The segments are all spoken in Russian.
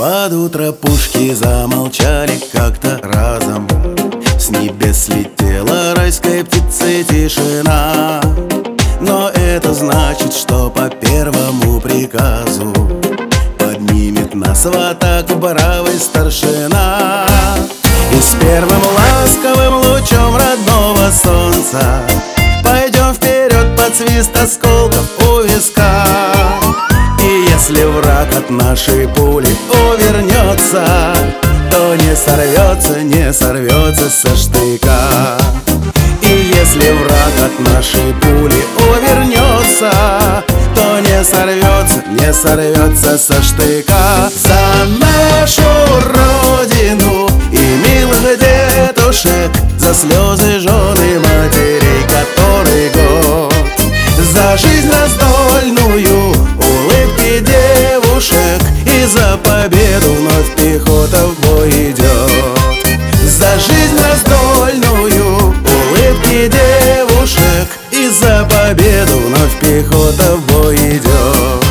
Под утро пушки замолчали как-то разом. С небес слетела райской птицей тишина. Но это значит, что по первому приказу поднимет нас в атаку бравый старшина. И с первым ласковым лучом родного солнца пойдем вперед под свист осколков у виска. И если враг от нашей пули увернется, то не сорвется со штыка. И если враг от нашей пули увернется, то не сорвется со штыка. За нашу родину и милых дедушек, за слезы жен и матерей который год, за жизнь раздольную, улыбки девушек, и за победу вновь пехота в бой идет. За жизнь раздольную, улыбки девушек, и за победу вновь пехота в бой идет.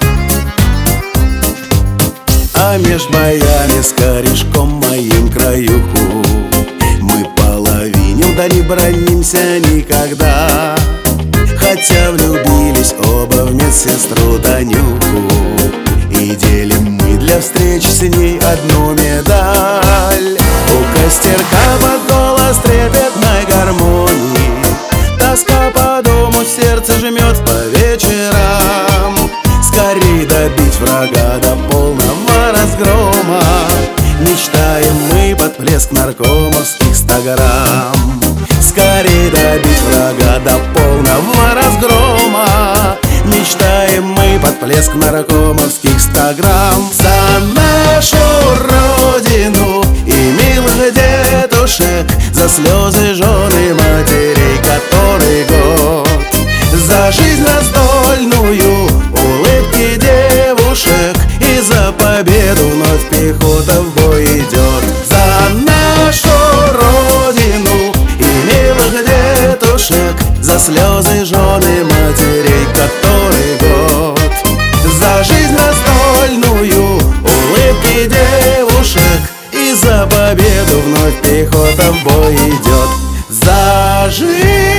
А меж боями с корешком моим краюху мы половиним, да не бранимся никогда. Хотя влюбились оба в медсестру Данюху, и делим мы для встречи с ней одну медаль. У костерка под голос трепетной гармонии тоска по дому сердце жмет по вечерам. Скорей добить врага до полного разгрома мечтаем мы под плеск наркомовских 100 грамм. Скорей добить врага до полного разгрома мечтаем мы под плеск наркомовских 100 грамм. За нашу родину и милых дедушек, за слезы жен и матерей который год, за жизнь раздольную, улыбки девушек, и за победу вновь пехота в бой идет. За нашу родину и милых дедушек, за слезы жен и матерей который год, за жизнь раздольную, улыбки девушек, и за победу вновь пехота в бой идет. За жизнь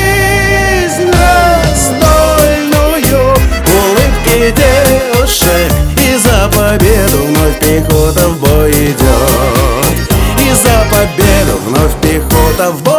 раздольную, улыбки девушек, и за победу вновь пехота в бой идет. И за победу вновь пехота в бой.